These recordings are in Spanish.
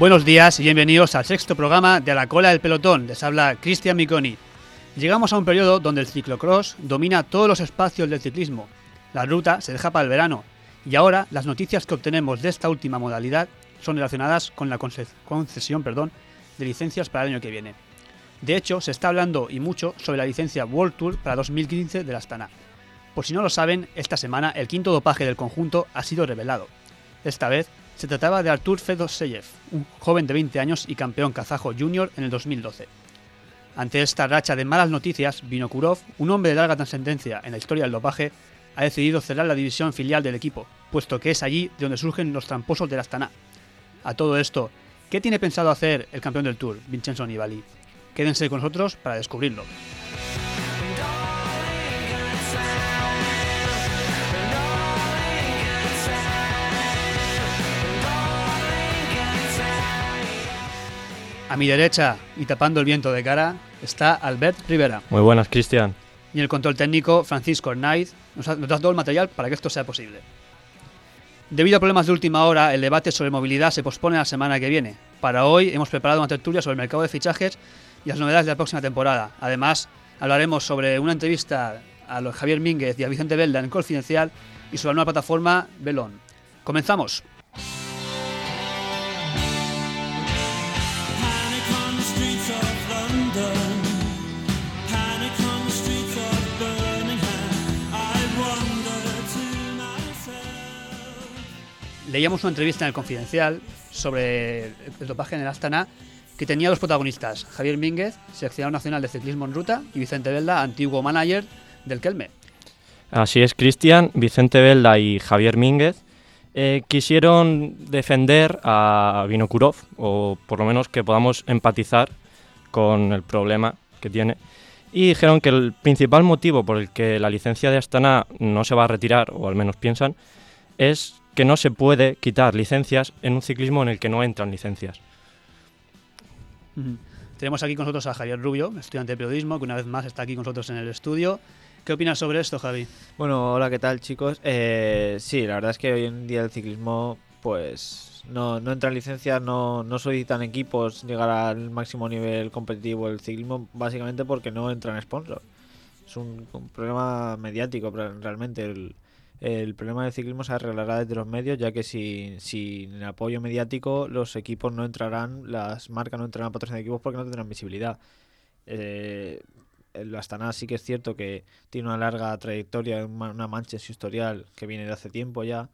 Buenos días y bienvenidos al sexto programa de A la Cola del Pelotón. Les habla Cristian Miconi. Llegamos a un periodo donde el ciclocross domina todos los espacios del ciclismo. La ruta se deja para el verano y ahora las noticias que obtenemos de esta última modalidad son relacionadas con la concesión de licencias para el año que viene. De hecho, se está hablando y mucho sobre la licencia World Tour para 2015 del Astana. Por si no lo saben, esta semana el quinto dopaje del conjunto ha sido revelado. Esta vez se trataba de Artur Fedoseyev, un joven de 20 años y campeón kazajo junior en el 2012. Ante esta racha de malas noticias, Vinokurov, un hombre de larga trascendencia en la historia del dopaje, ha decidido cerrar la división filial del equipo, puesto que es allí de donde surgen los tramposos del Astana. A todo esto, ¿qué tiene pensado hacer el campeón del Tour, Vincenzo Nibali? Quédense con nosotros para descubrirlo. A mi derecha, y tapando el viento de cara, está Albert Rivera. Muy buenas, Cristian. Y el control técnico, Francisco Arnaiz, nos ha dado el material para que esto sea posible. Debido a problemas de última hora, el debate sobre movilidad se pospone a la semana que viene. Para hoy hemos preparado una tertulia sobre el mercado de fichajes y las novedades de la próxima temporada. Además, hablaremos sobre una entrevista a Javier Mínguez y a Vicente Belda en Confidencial y sobre la nueva plataforma Belón. ¡Comenzamos! Leíamos una entrevista en el Confidencial sobre el dopaje en el Astana que tenía dos protagonistas, Javier Mínguez, seleccionador nacional de ciclismo en ruta, y Vicente Belda, antiguo manager del Kelme. Así es, Cristian. Vicente Belda y Javier Mínguez quisieron defender a Vinokurov, o por lo menos que podamos empatizar con el problema que tiene, y dijeron que el principal motivo por el que la licencia de Astana no se va a retirar, o al menos piensan, es que no se puede quitar licencias en un ciclismo en el que no entran licencias. Tenemos aquí con nosotros a Javier Rubio, estudiante de periodismo, que una vez más está aquí con nosotros en el estudio. ¿Qué opinas sobre esto, Javi? Bueno, hola, ¿qué tal, chicos? Sí, la verdad es que hoy en día el ciclismo pues no entran licencias, no solicitan equipos llegar al máximo nivel competitivo del ciclismo, básicamente porque no entran sponsors. Es un problema mediático realmente. El problema del ciclismo se arreglará desde los medios, ya que sin el apoyo mediático los equipos no entrarán, las marcas no entrarán a patrocinar equipos porque no tendrán visibilidad. El Astana sí que es cierto que tiene una larga trayectoria, una mancha en su historial que viene de hace tiempo ya.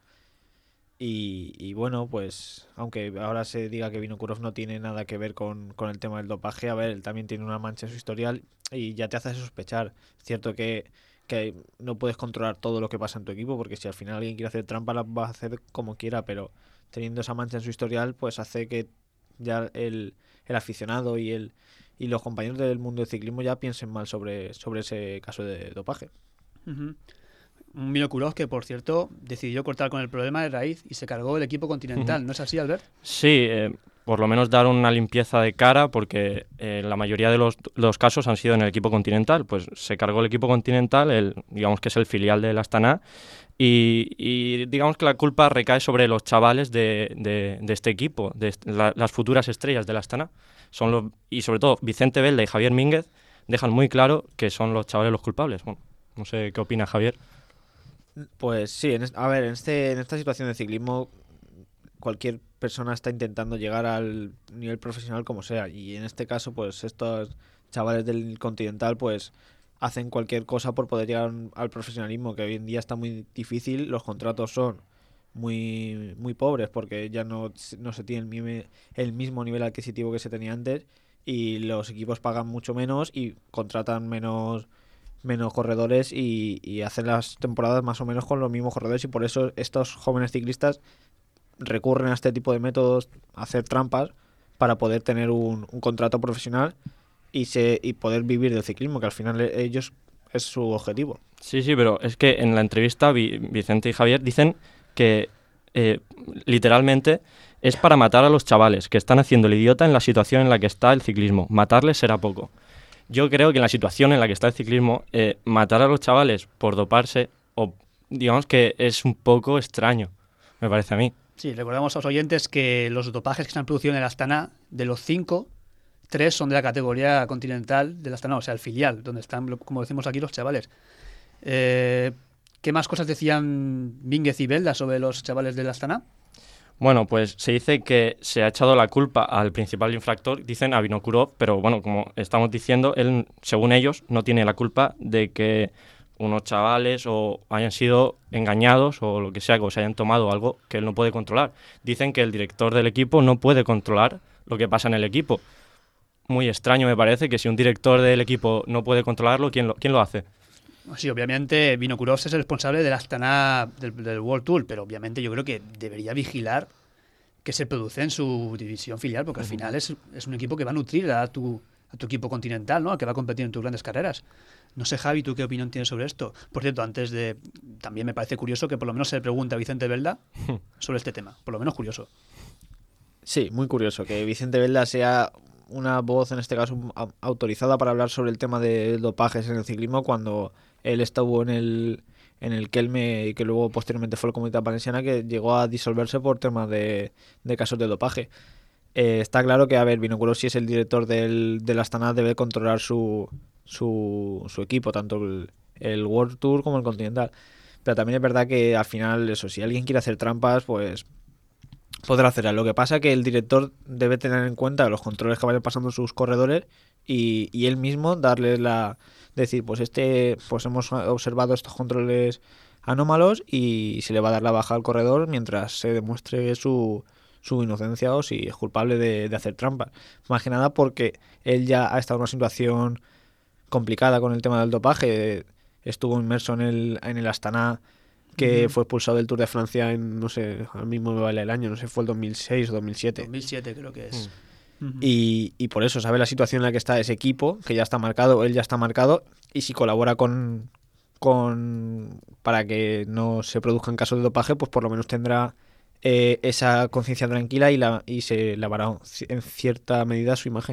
Y bueno, pues aunque ahora se diga que Vinokurov no tiene nada que ver con el tema del dopaje, a ver, él también tiene una mancha en su historial y ya te hace sospechar. Es cierto que no puedes controlar todo lo que pasa en tu equipo, porque si al final alguien quiere hacer trampa la va a hacer como quiera, pero teniendo esa mancha en su historial pues hace que ya el aficionado y los compañeros del mundo del ciclismo ya piensen mal sobre ese caso de dopaje. Un Vinokurov que, por cierto, decidió cortar con el problema de raíz y se cargó el equipo Continental. ¿No es así, Albert? Sí, por lo menos dar una limpieza de cara, porque la mayoría de los casos han sido en el equipo Continental. Pues se cargó el equipo Continental, digamos que es el filial del Astana, y digamos que la culpa recae sobre los chavales de este equipo, las futuras estrellas del Astana. Y sobre todo Vicente Belda y Javier Mínguez dejan muy claro que son los chavales los culpables. Bueno, no sé qué opina Javier. Pues sí, en esta situación de ciclismo cualquier persona está intentando llegar al nivel profesional como sea, y en este caso pues estos chavales del Continental pues hacen cualquier cosa por poder llegar al profesionalismo, que hoy en día está muy difícil. Los contratos son muy muy pobres porque ya no se tiene el mismo nivel adquisitivo que se tenía antes, y los equipos pagan mucho menos y contratan menos corredores y hacen las temporadas más o menos con los mismos corredores, y por eso estos jóvenes ciclistas recurren a este tipo de métodos, a hacer trampas para poder tener un contrato profesional y poder vivir del ciclismo, que al final ellos es su objetivo. Sí, pero es que en la entrevista Vicente y Javier dicen que literalmente es para matar a los chavales que están haciendo el idiota en la situación en la que está el ciclismo. Matarles será poco. Yo creo que en la situación en la que está el ciclismo, matar a los chavales por doparse, o digamos que es un poco extraño, me parece a mí. Sí, recordamos a los oyentes que los dopajes que se han producido en el Astana, de los 5, 3 son de la categoría continental del Astana, o sea, el filial, donde están, como decimos aquí, los chavales. ¿Qué más cosas decían Mínguez y Belda sobre los chavales del Astana? Bueno, pues se dice que se ha echado la culpa al principal infractor, dicen a Vinokurov, pero bueno, como estamos diciendo, él, según ellos, no tiene la culpa de que unos chavales o hayan sido engañados o lo que sea, o se hayan tomado algo que él no puede controlar. Dicen que el director del equipo no puede controlar lo que pasa en el equipo. Muy extraño me parece que si un director del equipo no puede controlarlo, ¿quién lo hace? Sí, obviamente Vinokurov es el responsable del Astana del World Tour, pero obviamente yo creo que debería vigilar que se produce en su división filial, porque al final es un equipo que va a nutrir a tu equipo continental, ¿no? Al que va a competir en tus grandes carreras. No sé, Javi, ¿tú qué opinión tienes sobre esto? Por cierto, también me parece curioso que por lo menos se le pregunte a Vicente Belda sobre este tema. Por lo menos curioso. Sí, muy curioso que Vicente Belda sea una voz, en este caso, autorizada para hablar sobre el tema de dopajes en el ciclismo cuando él estuvo en el Kelme, que luego posteriormente fue la Comunidad Valenciana, que llegó a disolverse por temas de casos de dopaje. Está claro que, a ver, Vinokurov, si es el director del Astana, debe controlar su equipo, tanto el World Tour como el Continental. Pero también es verdad que al final, eso, si alguien quiere hacer trampas, pues podrá hacerlo. Lo que pasa es que el director debe tener en cuenta los controles que vayan pasando sus corredores y él mismo darles decir, pues hemos observado estos controles anómalos y se le va a dar la baja al corredor mientras se demuestre su inocencia o si es culpable de hacer trampas. Más que nada porque él ya ha estado en una situación complicada con el tema del dopaje. Estuvo inmerso en el Astana, que fue expulsado del Tour de Francia no sé, al mismo me vale el año, no sé, fue el 2006 o 2007. 2007 creo que es. Y por eso sabe la situación en la que está ese equipo, que ya está marcado, él ya está marcado, y si colabora para que no se produzcan casos de dopaje, pues por lo menos tendrá esa conciencia tranquila y se lavará en cierta medida su imagen.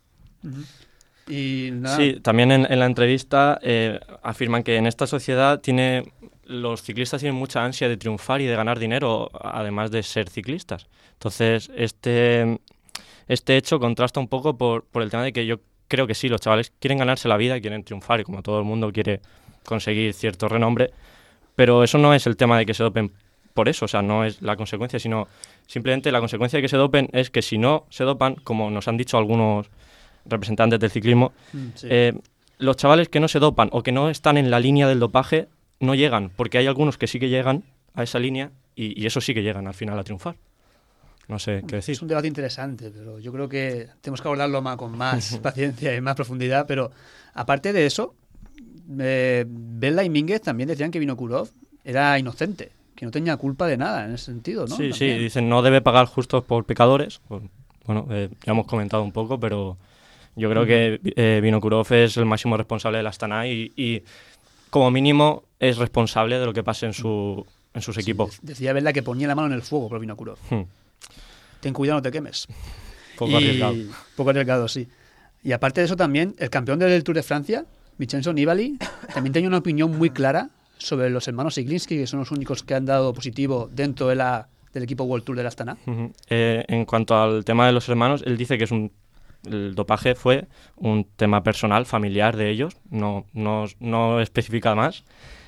Y nada. Sí, también en la entrevista afirman que en esta sociedad los ciclistas tienen mucha ansia de triunfar y de ganar dinero, además de ser ciclistas. Entonces, este hecho contrasta un poco por el tema de que yo creo que sí, los chavales quieren ganarse la vida, quieren triunfar, y como todo el mundo quiere conseguir cierto renombre, pero eso no es el tema de que se dopen por eso, o sea, no es la consecuencia, sino simplemente la consecuencia de que se dopen es que si no se dopan, como nos han dicho algunos representantes del ciclismo, sí. Los chavales que no se dopan o que no están en la línea del dopaje no llegan, porque hay algunos que sí que llegan a esa línea y eso sí que llegan al final a triunfar. No sé qué decir. Es un debate interesante, pero yo creo que tenemos que abordarlo con más paciencia y más profundidad. Pero aparte de eso, Belda y Mínguez también decían que Vinokurov era inocente, que no tenía culpa de nada en ese sentido, ¿no? Sí, También. sí, dicen no debe pagar justos por pecadores. Bueno, ya hemos comentado un poco, pero yo creo que Vinokurov es el máximo responsable del Astana y como mínimo es responsable de lo que pase en sus equipos. Decía Belda que ponía la mano en el fuego por Vinokurov. Ten cuidado, no te quemes. Poco arriesgado. Poco arriesgado, sí. Y aparte de eso también, el campeón del Tour de Francia, Vincenzo Nibali, también tenía una opinión muy clara sobre los hermanos Siglinski, que son los únicos que han dado positivo dentro del equipo World Tour del Astana. En cuanto al tema de los hermanos, él dice que el dopaje fue un tema personal, familiar de ellos, no especifica más.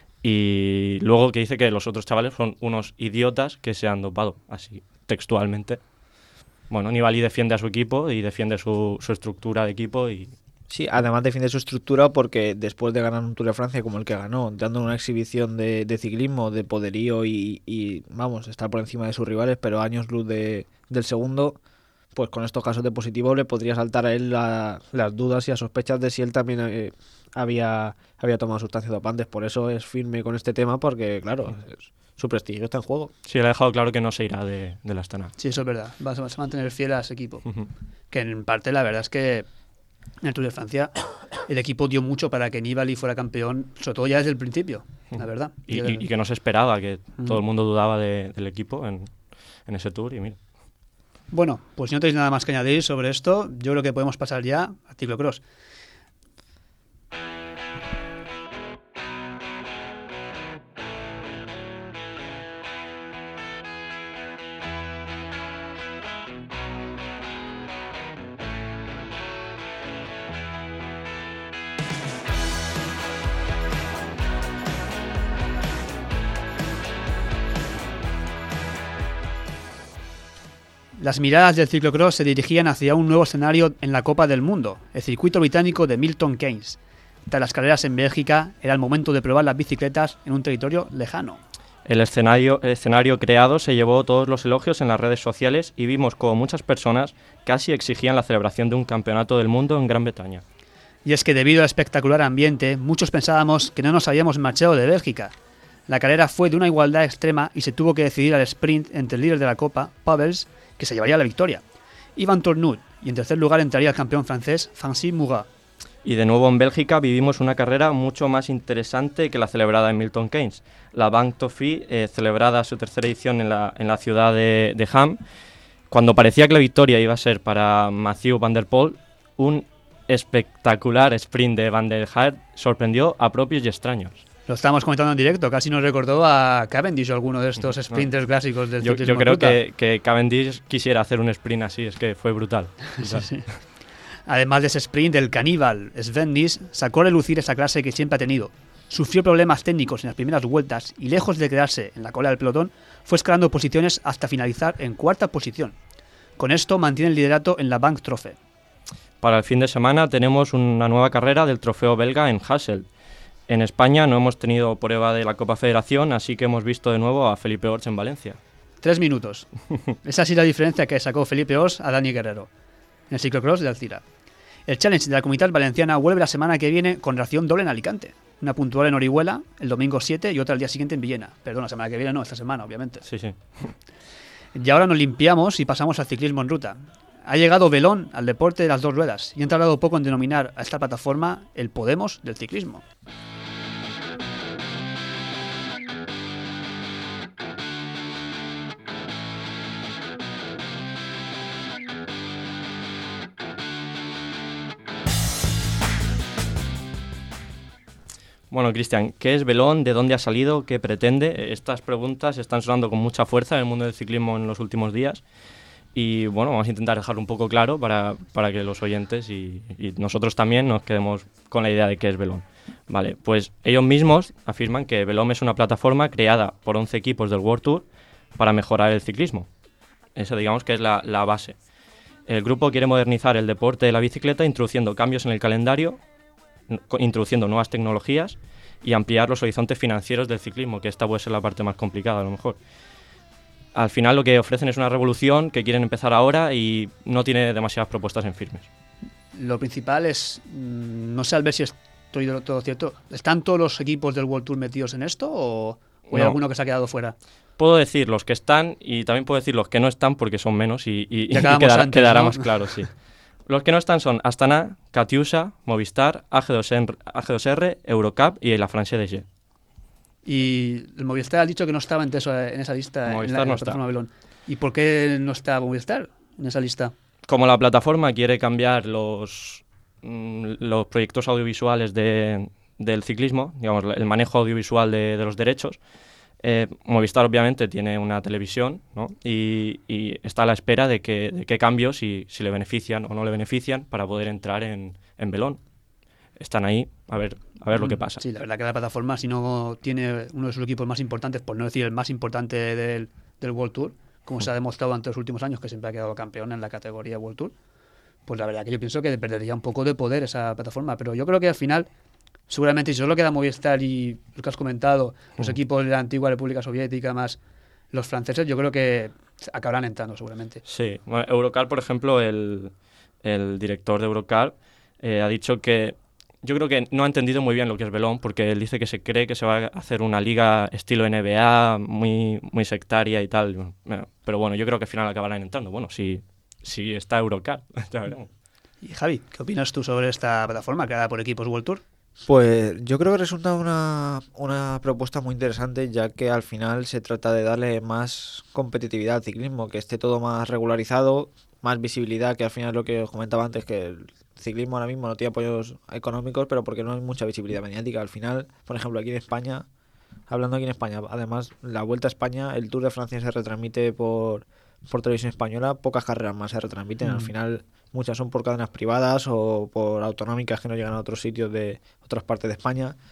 Y luego que dice que los otros chavales son unos idiotas que se han dopado, así textualmente. Bueno, Nibali defiende a su equipo y defiende su estructura de equipo y... Sí, además defiende su estructura porque después de ganar un Tour de Francia como el que ganó, dando una exhibición de ciclismo, de poderío y vamos, estar por encima de sus rivales, pero años luz del segundo, pues con estos casos de positivo le podría saltar a él las dudas y las sospechas de si él también había tomado sustancias dopantes. Por eso es firme con este tema porque, claro, su prestigio está en juego. Sí, le ha dejado claro que no se irá de la Astana. Sí, eso es verdad. Vas a mantener fiel a ese equipo. Que en parte la verdad es que en el Tour de Francia el equipo dio mucho para que Nibali fuera campeón, sobre todo ya desde el principio, la verdad. Y que no se esperaba, que todo el mundo dudaba del equipo en ese Tour y mira. Bueno, pues si no tenéis nada más que añadir sobre esto, yo creo que podemos pasar ya a ciclocross. Las miradas del ciclocross se dirigían hacia un nuevo escenario en la Copa del Mundo, el circuito británico de Milton Keynes. Tras las carreras en Bélgica, era el momento de probar las bicicletas en un territorio lejano. El escenario creado se llevó todos los elogios en las redes sociales y vimos como muchas personas casi exigían la celebración de un campeonato del mundo en Gran Bretaña. Y es que debido al espectacular ambiente, muchos pensábamos que no nos habíamos marchado de Bélgica. La carrera fue de una igualdad extrema y se tuvo que decidir al sprint entre el líder de la Copa, Pavels, que se llevaría la victoria, y Van Tournut, y en tercer lugar entraría el campeón francés, Francis Murat. Y de nuevo en Bélgica vivimos una carrera mucho más interesante que la celebrada en Milton Keynes. La Bank Trophy, celebrada su tercera edición en la ciudad de Ham, cuando parecía que la victoria iba a ser para Mathieu van der Poel, un espectacular sprint de Van der Haar sorprendió a propios y extraños. Lo estábamos comentando en directo, casi nos recordó a Cavendish o alguno de estos sprinters clásicos del ciclismo. Yo creo que Cavendish quisiera hacer un sprint así, es que fue brutal. Sí. Además de ese sprint, el caníbal Sven Nys sacó a relucir esa clase que siempre ha tenido. Sufrió problemas técnicos en las primeras vueltas y lejos de quedarse en la cola del pelotón, fue escalando posiciones hasta finalizar en cuarta posición. Con esto mantiene el liderato en la Bank Trophy. Para el fin de semana tenemos una nueva carrera del trofeo belga en Hasselt. En España no hemos tenido prueba de la Copa Federación, así que hemos visto de nuevo a Felipe Ors en Valencia. 3 minutos. Esa sí la diferencia que sacó Felipe Ors a Dani Guerrero en el ciclocross de Alcira. El Challenge de la Comunitat Valenciana vuelve la semana que viene con ración doble en Alicante. Una puntual en Orihuela el domingo 7 y otra el día siguiente en Villena. Perdón, la semana que viene no, esta semana, obviamente. Sí. Y ahora nos limpiamos y pasamos al ciclismo en ruta. Ha llegado Velón al deporte de las dos ruedas y han tardado poco en denominar a esta plataforma el Podemos del ciclismo. Bueno, Cristian, ¿qué es Velón? ¿De dónde ha salido? ¿Qué pretende? Estas preguntas están sonando con mucha fuerza en el mundo del ciclismo en los últimos días. Y bueno, vamos a intentar dejarlo un poco claro para que los oyentes y nosotros también nos quedemos con la idea de qué es Velón. Vale, pues ellos mismos afirman que Velón es una plataforma creada por 11 equipos del World Tour para mejorar el ciclismo. Esa digamos que es la base. El grupo quiere modernizar el deporte de la bicicleta introduciendo cambios en el calendario, introduciendo nuevas tecnologías y ampliar los horizontes financieros del ciclismo, que esta puede ser la parte más complicada a lo mejor. Al final lo que ofrecen es una revolución que quieren empezar ahora y no tiene demasiadas propuestas en firmes. Lo principal es, no sé al ver si estoy de todo cierto, ¿están todos los equipos del World Tour metidos en esto o hay alguno que se ha quedado fuera? Puedo decir los que están y también puedo decir los que no están porque son menos y quedará más claro, sí. Los que no están son Astana, Katyusha, Movistar, AG2R, Eurocup y la France DG. Y el Movistar ha dicho que no estaba en esa lista. Movistar en la no está. Belón. ¿Y por qué no está Movistar en esa lista? Como la plataforma quiere cambiar los proyectos audiovisuales del ciclismo, digamos, el manejo audiovisual de los derechos, Movistar obviamente tiene una televisión, ¿no? y está a la espera de qué cambios, si le benefician o no le benefician, para poder entrar en Velón. Están ahí a ver lo que pasa. Sí, la verdad que la plataforma, si no tiene uno de sus equipos más importantes, por no decir el más importante del World Tour, como se ha demostrado durante los últimos años, que siempre ha quedado campeón en la categoría World Tour, pues la verdad que yo pienso que perdería un poco de poder esa plataforma. Pero yo creo que al final, seguramente si solo queda Movistar y lo que has comentado, los equipos de la antigua República Soviética más los franceses, yo creo que acabarán entrando seguramente. Sí, bueno, Eurocar, por ejemplo, el director de Eurocar ha dicho que yo creo que no ha entendido muy bien lo que es Velón, porque él dice que se cree que se va a hacer una liga estilo NBA, muy, muy sectaria y tal. Pero bueno, yo creo que al final acabarán entrando. Bueno, si está Eurocar, ya veremos. Y Javi, ¿qué opinas tú sobre esta plataforma creada por equipos World Tour? Pues yo creo que resulta una propuesta muy interesante, ya que al final se trata de darle más competitividad al ciclismo, que esté todo más regularizado, más visibilidad, que al final es lo que os comentaba antes, que el ciclismo ahora mismo no tiene apoyos económicos, pero porque no hay mucha visibilidad mediática. Al final, por ejemplo, aquí en España, hablando aquí en España, además la Vuelta a España, el Tour de Francia se retransmite por televisión española, pocas carreras más se retransmiten. Al final muchas son por cadenas privadas o por autonómicas que no llegan a otros sitios de otras partes de España,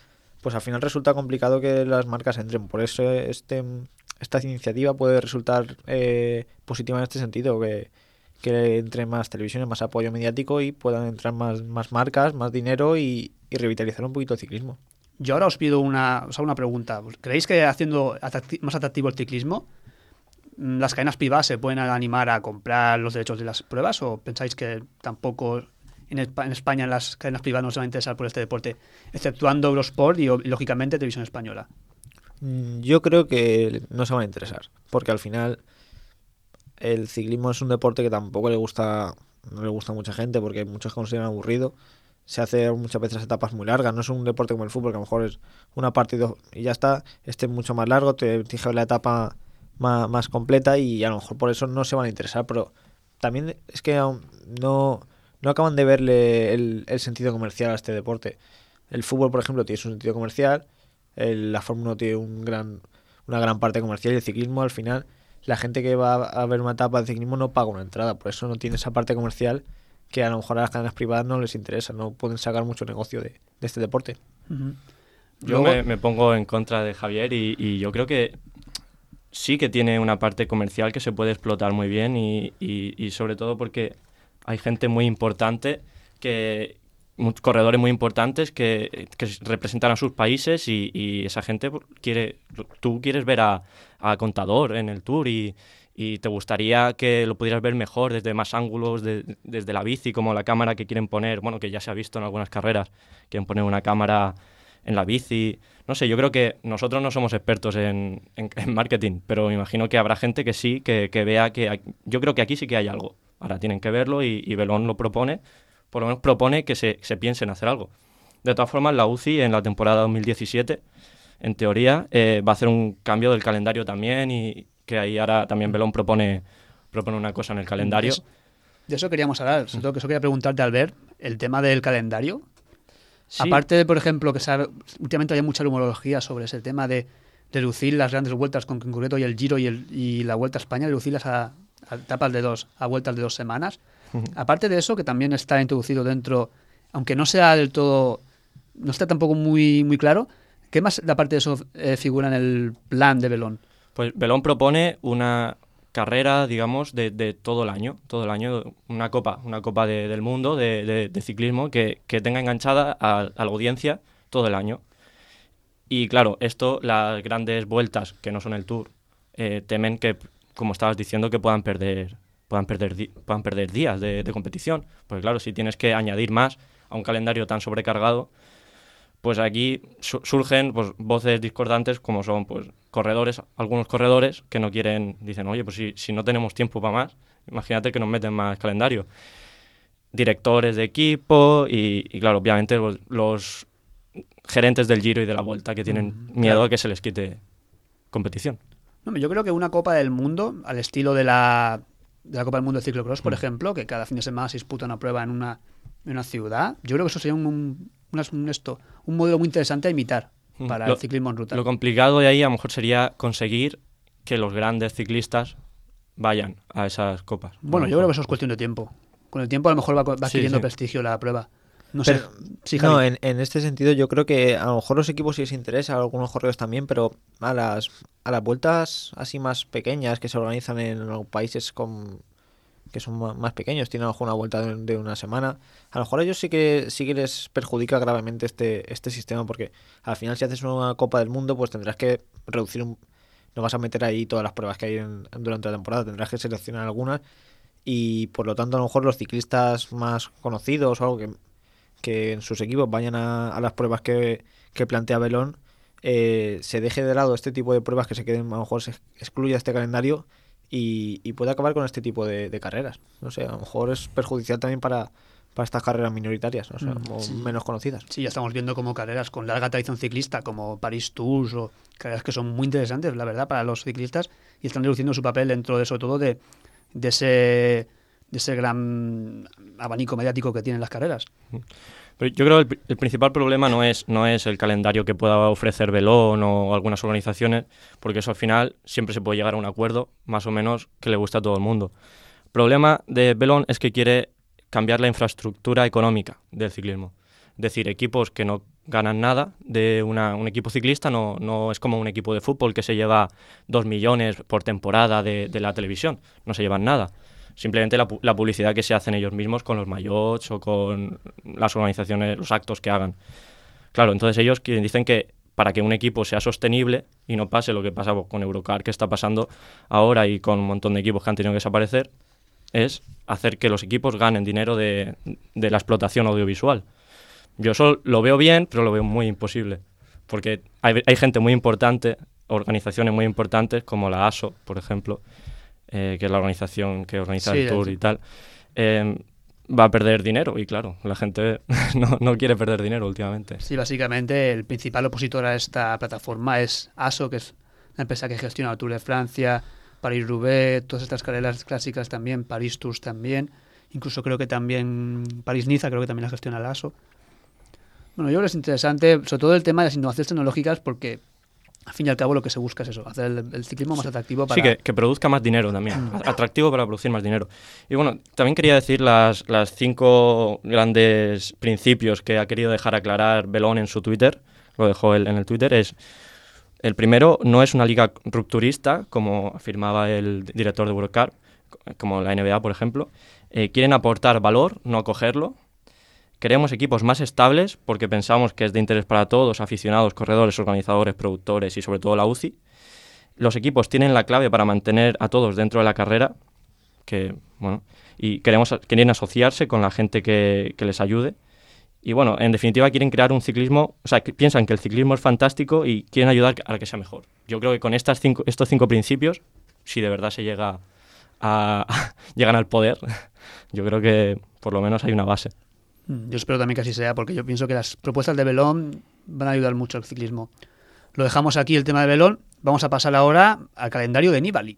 pues al final resulta complicado que las marcas entren. Por eso esta iniciativa puede resultar positiva en este sentido, que entre más televisiones, más apoyo mediático y puedan entrar más marcas, más dinero y revitalizar un poquito el ciclismo. Yo ahora os pido una pregunta. ¿Creéis que haciendo más atractivo el ciclismo, las cadenas privadas se pueden animar a comprar los derechos de las pruebas, o pensáis que tampoco en España las cadenas privadas no se van a interesar por este deporte, exceptuando Eurosport y lógicamente Televisión Española? Yo creo que no se van a interesar, porque al final el ciclismo es un deporte que tampoco no le gusta a mucha gente, porque muchos consideran aburrido. Se hace muchas veces etapas muy largas, no es un deporte como el fútbol, que a lo mejor es una partida y ya está. Este es mucho más largo, te exige la etapa más completa y a lo mejor por eso no se van a interesar, pero también es que no acaban de verle el sentido comercial a este deporte. El fútbol, por ejemplo, tiene su sentido comercial, la Fórmula 1 tiene una gran parte comercial, y el ciclismo, al final, la gente que va a ver una etapa de ciclismo no paga una entrada, por eso no tiene esa parte comercial que a lo mejor a las cadenas privadas no les interesa, no pueden sacar mucho negocio de este deporte. Uh-huh. Yo me pongo en contra de Javier y yo creo que sí que tiene una parte comercial que se puede explotar muy bien y sobre todo porque hay gente muy importante, corredores muy importantes que representan a sus países y esa gente tú quieres ver a Contador en el Tour y te gustaría que lo pudieras ver mejor desde más ángulos, desde la bici, como la cámara que quieren poner, bueno, que ya se ha visto en algunas carreras, quieren poner una cámara en la bici. No sé, yo creo que nosotros no somos expertos en marketing, pero me imagino que habrá gente que sí, que vea que... Yo creo que aquí sí que hay algo. Ahora tienen que verlo y Belón lo propone, por lo menos propone que se piense en hacer algo. De todas formas, la UCI en la temporada 2017, en teoría, va a hacer un cambio del calendario también y que ahí ahora también Belón propone una cosa en el calendario. De eso queríamos hablar, sobre todo que eso quería preguntarte, Albert, el tema del calendario. Sí. Aparte de, por ejemplo, que últimamente hay mucha rumorología sobre ese tema de reducir las grandes vueltas, con concreto y el Giro y la Vuelta a España, reducirlas a etapas a vueltas de 2 semanas. Uh-huh. Aparte de eso, que también está introducido dentro, aunque no sea del todo, no está tampoco muy, muy claro, ¿qué más aparte de eso figura en el plan de Belón? Pues Belón propone una carrera, digamos, de todo el año, una copa del mundo de ciclismo que tenga enganchada a la audiencia todo el año. Y claro, las grandes vueltas, que no son el Tour, temen que, como estabas diciendo, que puedan perder días de competición. Pues claro, si tienes que añadir más a un calendario tan sobrecargado, pues aquí surgen pues voces discordantes, como son pues algunos corredores que no quieren, dicen, oye, pues si no tenemos tiempo para más, imagínate que nos meten más calendario. Directores de equipo y claro, obviamente los gerentes del Giro y de la Vuelta que tienen miedo a que se les quite competición. No, yo creo que una Copa del Mundo, al estilo de la Copa del Mundo de Ciclocross, por ejemplo, que cada fin de semana se disputa una prueba en una ciudad, yo creo que eso sería un modelo muy interesante a imitar para el ciclismo en ruta. Lo complicado de ahí a lo mejor sería conseguir que los grandes ciclistas vayan a esas copas. Bueno, yo creo que eso es cuestión de tiempo. Con el tiempo a lo mejor va adquiriendo prestigio la prueba. No sé. Sí, no, en este sentido yo creo que a lo mejor los equipos sí les interesa, a algunos corredores también, pero a las vueltas así más pequeñas que se organizan en los países que son más pequeños, tienen a lo mejor una vuelta de una semana, a lo mejor a ellos sí que les perjudica gravemente este sistema, porque al final si haces una Copa del Mundo pues tendrás que reducir no vas a meter ahí todas las pruebas que hay durante la temporada, tendrás que seleccionar algunas y por lo tanto a lo mejor los ciclistas más conocidos o algo que en sus equipos vayan a las pruebas que plantea Belón, se deje de lado este tipo de pruebas, que se queden, a lo mejor se excluya este calendario y puede acabar con este tipo de carreras. No sé, a lo mejor es perjudicial también para estas carreras minoritarias, o sea, menos conocidas. Sí, ya estamos viendo como carreras con larga tradición ciclista, como París Tours, o carreras que son muy interesantes, la verdad, para los ciclistas, y están reduciendo su papel dentro de, sobre todo, de ese gran abanico mediático que tienen las carreras. Pero yo creo que el principal problema no es el calendario que pueda ofrecer Belón o algunas organizaciones, porque eso al final siempre se puede llegar a un acuerdo más o menos que le guste a todo el mundo. El problema de Belón es que quiere cambiar la infraestructura económica del ciclismo. decir, equipos que no ganan nada de un equipo ciclista no es como un equipo de fútbol que se lleva 2 millones por temporada de la televisión, no se llevan nada. Simplemente la publicidad que se hacen ellos mismos con los maillots o con las organizaciones, los actos que hagan. Claro, entonces ellos dicen que para que un equipo sea sostenible y no pase lo que pasa con Eurocar, que está pasando ahora y con un montón de equipos que han tenido que desaparecer, es hacer que los equipos ganen dinero de la explotación audiovisual. Yo eso lo veo bien, pero lo veo muy imposible, porque hay gente muy importante, organizaciones muy importantes, como la ASO, por ejemplo, que es la organización que organiza el Tour y tal, va a perder dinero, y claro, la gente no quiere perder dinero últimamente. Sí, básicamente el principal opositor a esta plataforma es ASO, que es la empresa que gestiona el Tour de Francia, París-Roubaix, todas estas carreras clásicas también, París Tours también, incluso creo que también París-Niza, creo que también la gestiona el ASO. Bueno, yo creo que es interesante, sobre todo el tema de las innovaciones tecnológicas, porque al fin y al cabo lo que se busca es eso, hacer el ciclismo más atractivo para... Sí, que produzca más dinero también, atractivo para producir más dinero. Y bueno, también quería decir las 5 grandes principios que ha querido dejar aclarar Belón en su Twitter, lo dejó él en el Twitter, es... El primero, no es una liga rupturista, como afirmaba el director de Eurocar, como la NBA, por ejemplo. Quieren aportar valor, no acogerlo. Queremos equipos más estables porque pensamos que es de interés para todos, aficionados, corredores, organizadores, productores y sobre todo la UCI. Los equipos tienen la clave para mantener a todos dentro de la carrera, y quieren asociarse con la gente que les ayude. Y bueno, en definitiva quieren crear un ciclismo, o sea, piensan que el ciclismo es fantástico y quieren ayudar a que sea mejor. Yo creo que con estos 5 principios, si de verdad se llegan al poder, yo creo que por lo menos hay una base. Yo espero también que así sea, porque yo pienso que las propuestas de Belón van a ayudar mucho al ciclismo. Lo dejamos aquí el tema de Belón, vamos a pasar ahora al calendario de Nibali.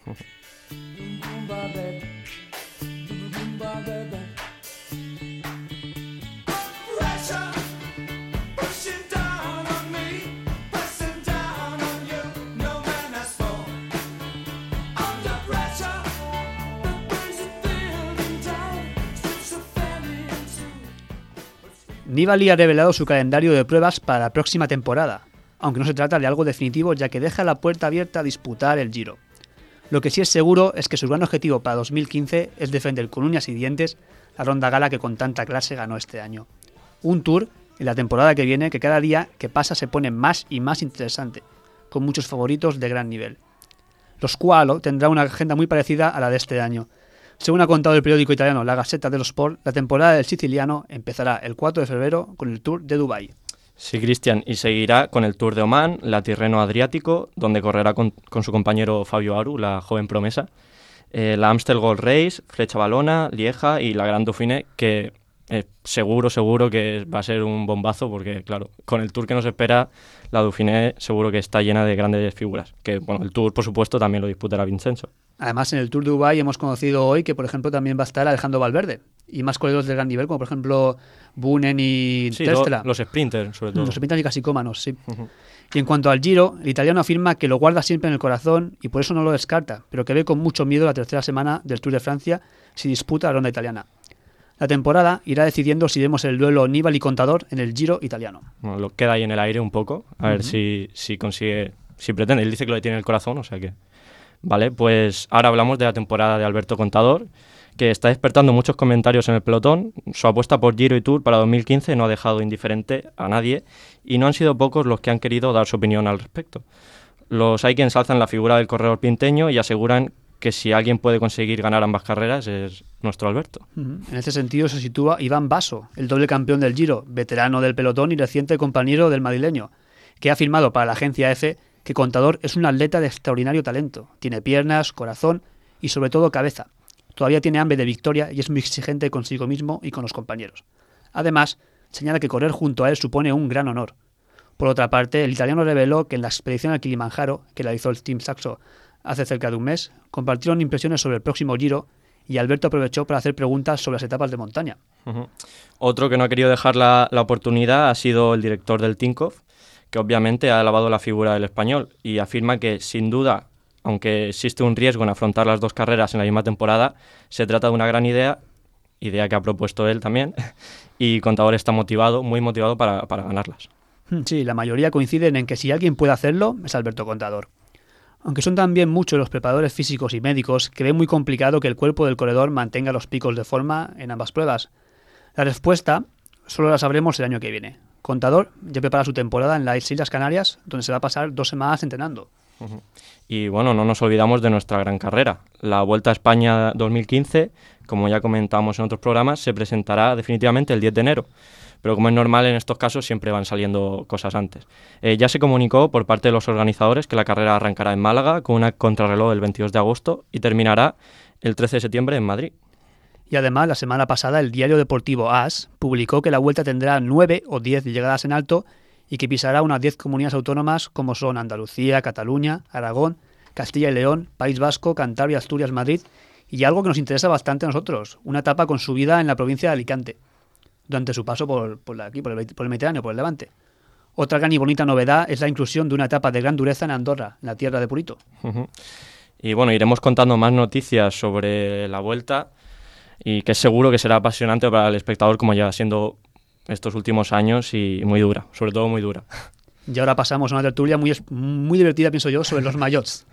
Nibali ha revelado su calendario de pruebas para la próxima temporada, aunque no se trata de algo definitivo ya que deja la puerta abierta a disputar el Giro. Lo que sí es seguro es que su gran objetivo para 2015 es defender con uñas y dientes la Ronda Gala que con tanta clase ganó este año. Un Tour en la temporada que viene que cada día que pasa se pone más y más interesante, con muchos favoritos de gran nivel. Lo Squalo tendrá una agenda muy parecida a la de este año. Según ha contado el periódico italiano La Gazzetta dello Sport, la temporada del siciliano empezará el 4 de febrero con el Tour de Dubái. Sí, Cristian, y seguirá con el Tour de Omán, la Tirreno Adriático, donde correrá con su compañero Fabio Aru, la joven promesa, la Amstel Gold Race, Flecha Valona, Lieja y la Gran Dauphiné, que seguro que va a ser un bombazo, porque claro, con el Tour que nos espera, la Dauphiné seguro que está llena de grandes figuras. Que bueno, el Tour, por supuesto, también lo disputará Vincenzo. Además, en el Tour de Dubái hemos conocido hoy que, por ejemplo, también va a estar Alejandro Valverde y más corredores de gran nivel, como por ejemplo Boonen y Testela. Los sprinters, sobre todo. Los sprinters y casicómanos, sí. Uh-huh. Y en cuanto al Giro, el italiano afirma que lo guarda siempre en el corazón y por eso no lo descarta, pero que ve con mucho miedo la tercera semana del Tour de Francia si disputa la ronda italiana. La temporada irá decidiendo si vemos el duelo Nibali-Contador en el Giro italiano. Bueno, lo queda ahí en el aire un poco, a ver si consigue, si pretende. Él dice que lo tiene en el corazón, o sea que... Vale, pues ahora hablamos de la temporada de Alberto Contador, que está despertando muchos comentarios en el pelotón. Su apuesta por Giro y Tour para 2015 no ha dejado indiferente a nadie y no han sido pocos los que han querido dar su opinión al respecto. Hay que ensalzan la figura del corredor pinteño y aseguran que si alguien puede conseguir ganar ambas carreras es nuestro Alberto. En este sentido se sitúa Iván Basso, el doble campeón del Giro, veterano del pelotón y reciente compañero del madrileño, que ha afirmado para la agencia EFE que Contador es un atleta de extraordinario talento. Tiene piernas, corazón y sobre todo cabeza. Todavía tiene hambre de victoria y es muy exigente consigo mismo y con los compañeros. Además, señala que correr junto a él supone un gran honor. Por otra parte, el italiano reveló que en la expedición al Kilimanjaro, que realizó el Team Saxo hace cerca de un mes, compartieron impresiones sobre el próximo Giro y Alberto aprovechó para hacer preguntas sobre las etapas de montaña. Uh-huh. Otro que no ha querido dejar la oportunidad ha sido el director del Tinkoff, que obviamente ha alabado la figura del español y afirma que, sin duda, aunque existe un riesgo en afrontar las dos carreras en la misma temporada, se trata de una gran idea idea que ha propuesto él también, y Contador está motivado, muy motivado para ganarlas. Sí, la mayoría coinciden en que si alguien puede hacerlo es Alberto Contador. Aunque son también muchos los preparadores físicos y médicos que ven muy complicado que el cuerpo del corredor mantenga los picos de forma en ambas pruebas. La respuesta solo la sabremos el año que viene. Contador ya prepara su temporada en las Islas Canarias, donde se va a pasar 2 semanas entrenando. Y bueno, no nos olvidamos de nuestra gran carrera. La Vuelta a España 2015, como ya comentamos en otros programas, se presentará definitivamente el 10 de enero. Pero como es normal en estos casos, siempre van saliendo cosas antes. Ya se comunicó por parte de los organizadores que la carrera arrancará en Málaga con una contrarreloj el 22 de agosto y terminará el 13 de septiembre en Madrid. Y además, la semana pasada, el diario deportivo AS publicó que la Vuelta tendrá 9 o 10 llegadas en alto y que pisará unas 10 comunidades autónomas como son Andalucía, Cataluña, Aragón, Castilla y León, País Vasco, Cantabria, Asturias, Madrid y algo que nos interesa bastante a nosotros, una etapa con subida en la provincia de Alicante, durante su paso por el Mediterráneo, por el Levante. Otra gran y bonita novedad es la inclusión de una etapa de gran dureza en Andorra, en la tierra de Purito. Y bueno, iremos contando más noticias sobre la Vuelta y que seguro que será apasionante para el espectador como lleva siendo estos últimos años y muy dura, sobre todo muy dura. Y ahora pasamos a una tertulia muy divertida, pienso yo, sobre los maillots.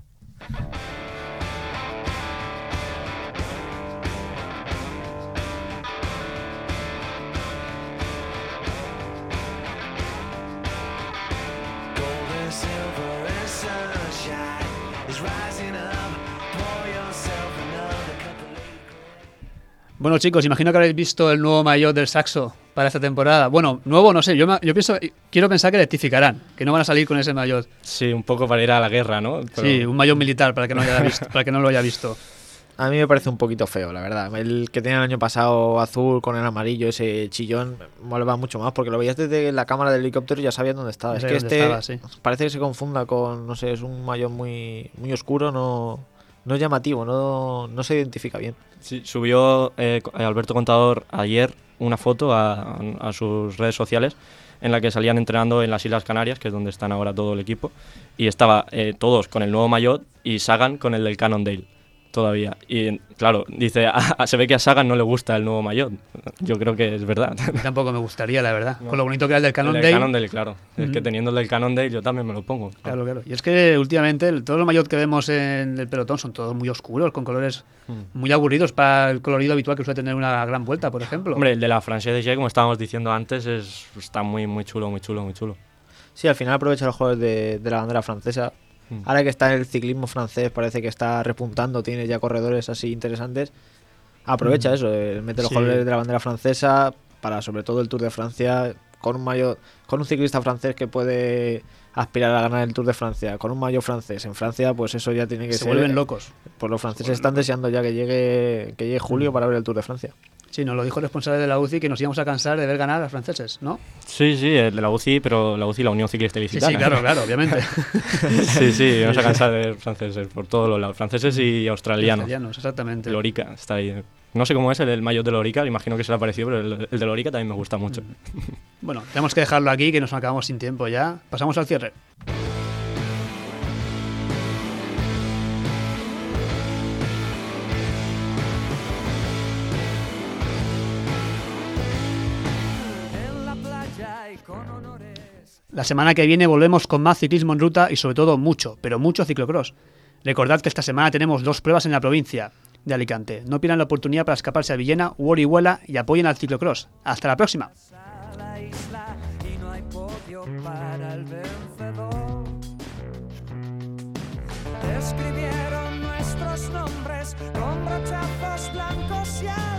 Bueno, chicos, imagino que habréis visto el nuevo maillot del Saxo para esta temporada. Bueno, nuevo no sé, yo quiero pensar que rectificarán, que no van a salir con ese maillot. Sí, un poco para ir a la guerra, ¿no? Pero... Sí, un maillot militar para que no haya visto, para que no lo haya visto. A mí me parece un poquito feo, la verdad. El que tenía el año pasado azul con el amarillo, ese chillón, molaba mucho más porque lo veías desde la cámara del helicóptero y ya sabías dónde estaba. Es que sí. Parece que se confunda con, no sé, es un maillot muy, muy oscuro, no es llamativo, no se identifica bien. Sí, subió Alberto Contador ayer una foto a sus redes sociales en la que salían entrenando en las Islas Canarias, que es donde están ahora todo el equipo, y estaba todos con el nuevo maillot y Sagan con el del Cannondale todavía. Y claro, dice, se ve que a Sagan no le gusta el nuevo maillot. Yo creo que es verdad. A mí tampoco me gustaría, la verdad. No. Con lo bonito que era el del Cannondale. El del Cannondale, claro. Es que teniendo el del Cannondale yo también me lo pongo. Claro. Y es que últimamente todos los maillots que vemos en el pelotón son todos muy oscuros, con colores muy aburridos para el colorido habitual que suele tener una gran vuelta, por ejemplo. Hombre, el de la Française des Jeux, como estábamos diciendo antes, está muy, muy chulo, muy chulo, muy chulo. Sí, al final aprovecha los juegos de la bandera francesa. Ahora que está en el ciclismo francés, parece que está repuntando, tiene ya corredores así interesantes. Aprovecha eso, mete los colores de la bandera francesa para sobre todo el Tour de Francia, con un ciclista francés que puede aspirar a ganar el Tour de Francia, con un maillot francés. En Francia, pues eso ya tiene que ser... Se vuelven locos. Pues los franceses están deseando ya que llegue julio para ver el Tour de Francia. Sí, nos lo dijo el responsable de la UCI, que nos íbamos a cansar de ver ganar a los franceses, ¿no? Sí, el de la UCI, pero la UCI, la Unión Ciclista Ilicitana. Sí, claro, obviamente. Sí, vamos a cansar de ver franceses por todos los lados, franceses y australianos. Australianos, exactamente. El Orica está ahí. No sé cómo es el maillot del Orica, imagino que será parecido, pero el del Orica también me gusta mucho. Bueno, tenemos que dejarlo aquí, que nos acabamos sin tiempo ya. Pasamos al cierre. La semana que viene volvemos con más ciclismo en ruta y sobre todo mucho ciclocross. Recordad que esta semana tenemos 2 pruebas en la provincia de Alicante. No pierdan la oportunidad para escaparse a Villena u Orihuela y apoyen al ciclocross. ¡Hasta la próxima! Escribieron nuestros nombres con brochazos blancos y